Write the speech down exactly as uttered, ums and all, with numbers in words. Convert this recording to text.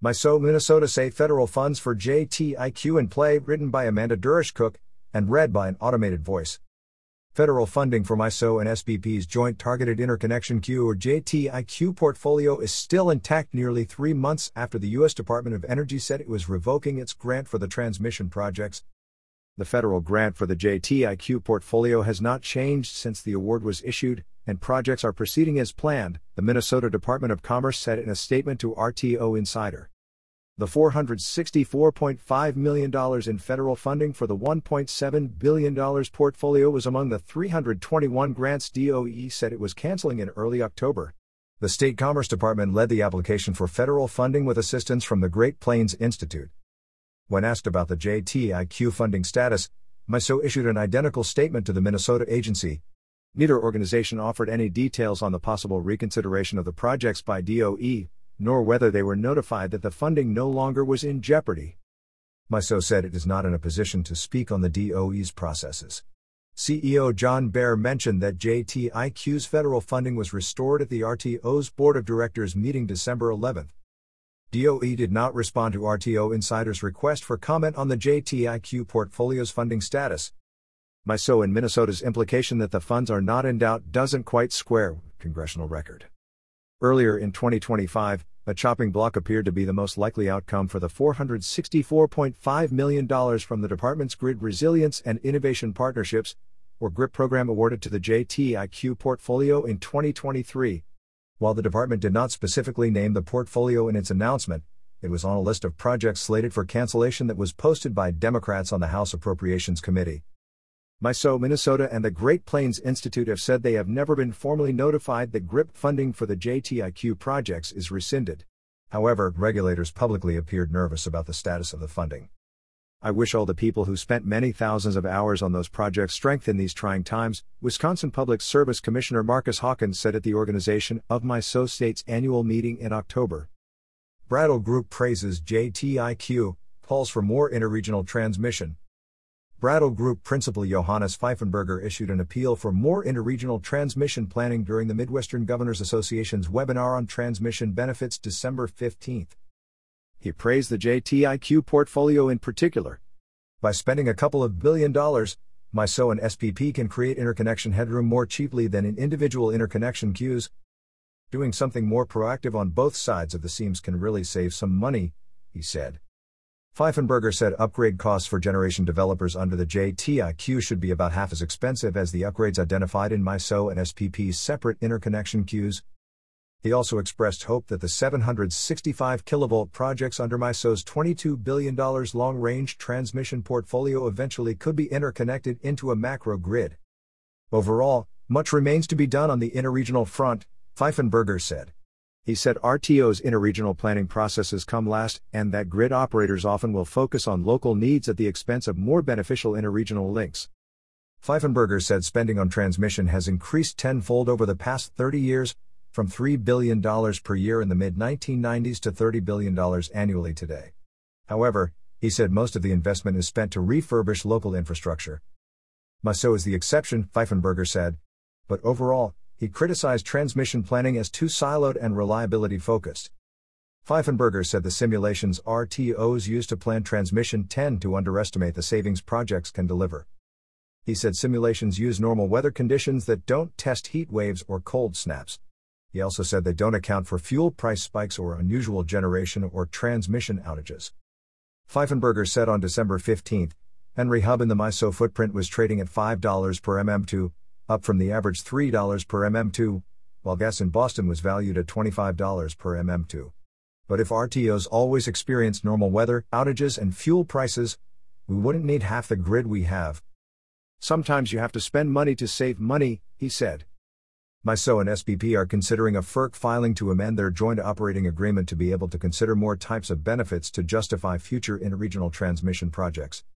MISO Minnesota say federal funds for J T I Q in play, written by Amanda Durish-Cook, and read by an automated voice. Federal funding for MISO and S B P's Joint Targeted Interconnection Queue or J T I Q portfolio is still intact nearly three months after the U S Department of Energy said it was revoking its grant for the transmission projects. The federal grant for the J T I Q portfolio has not changed since the award was issued, and projects are proceeding as planned, the Minnesota Department of Commerce said in a statement to R T O Insider. The four hundred sixty-four point five million dollars in federal funding for the one point seven billion dollars portfolio was among the three hundred twenty-one grants D O E said it was canceling in early October. The State Commerce Department led the application for federal funding with assistance from the Great Plains Institute. When asked about the J T I Q funding status, MISO issued an identical statement to the Minnesota agency. Neither organization offered any details on the possible reconsideration of the projects by D O E, nor whether they were notified that the funding no longer was in jeopardy. MISO said it is not in a position to speak on the D O E's processes. C E O John Baer mentioned that J T I Q's federal funding was restored at the R T O's Board of Directors meeting December eleventh. D O E did not respond to R T O Insider's request for comment on the J T I Q portfolio's funding status. MISO and Minnesota's implication that the funds are not in doubt doesn't quite square with congressional record. Earlier in twenty twenty-five, a chopping block appeared to be the most likely outcome for the four hundred sixty-four point five million dollars from the department's Grid Resilience and Innovation Partnerships, or GRIP program awarded to the J T I Q portfolio in twenty twenty-three. While the department did not specifically name the portfolio in its announcement, it was on a list of projects slated for cancellation that was posted by Democrats on the House Appropriations Committee. MISO Minnesota and the Great Plains Institute have said they have never been formally notified that GRIP funding for the J T I Q projects is rescinded. However, regulators publicly appeared nervous about the status of the funding. "I wish all the people who spent many thousands of hours on those projects strength in these trying times," Wisconsin Public Service Commissioner Marcus Hawkins said at the organization of MISO State's annual meeting in October. Brattle Group praises J T I Q, calls for more interregional transmission. Brattle Group principal Johannes Pfeifenberger issued an appeal for more interregional transmission planning during the Midwestern Governors Association's webinar on transmission benefits December fifteenth. He praised the J T I Q portfolio in particular. "By spending a couple of billion dollars, MISO and S P P can create interconnection headroom more cheaply than in individual interconnection queues. Doing something more proactive on both sides of the seams can really save some money," he said. Pfeifenberger said upgrade costs for generation developers under the J T I Q should be about half as expensive as the upgrades identified in MISO and S P P's separate interconnection queues. He also expressed hope that the seven hundred sixty-five kilovolt projects under MISO's twenty-two billion dollars long-range transmission portfolio eventually could be interconnected into a macro grid. "Overall, much remains to be done on the interregional front," Pfeifenberger said. He said R T O's interregional planning processes come last, and that grid operators often will focus on local needs at the expense of more beneficial interregional links. Pfeifenberger said spending on transmission has increased tenfold over the past thirty years, from three billion dollars per year in the mid nineteen nineties to thirty billion dollars annually today. However, he said most of the investment is spent to refurbish local infrastructure. MISO is the exception, Pfeifenberger said. But overall, he criticized transmission planning as too siloed and reliability-focused. Pfeifenberger said the simulations R T Os use to plan transmission tend to underestimate the savings projects can deliver. He said simulations use normal weather conditions that don't test heat waves or cold snaps. He also said they don't account for fuel price spikes or unusual generation or transmission outages. Pfeifenberger said on December fifteenth, Henry Hub in the MISO footprint was trading at five dollars per M M two, up from the average three dollars per M M two, while gas in Boston was valued at twenty-five dollars per M M two. But if R T Os always experienced normal weather, outages and fuel prices, we wouldn't need half the grid we have. "Sometimes you have to spend money to save money," he said. MISO and S P P are considering a F E R C filing to amend their joint operating agreement to be able to consider more types of benefits to justify future interregional transmission projects.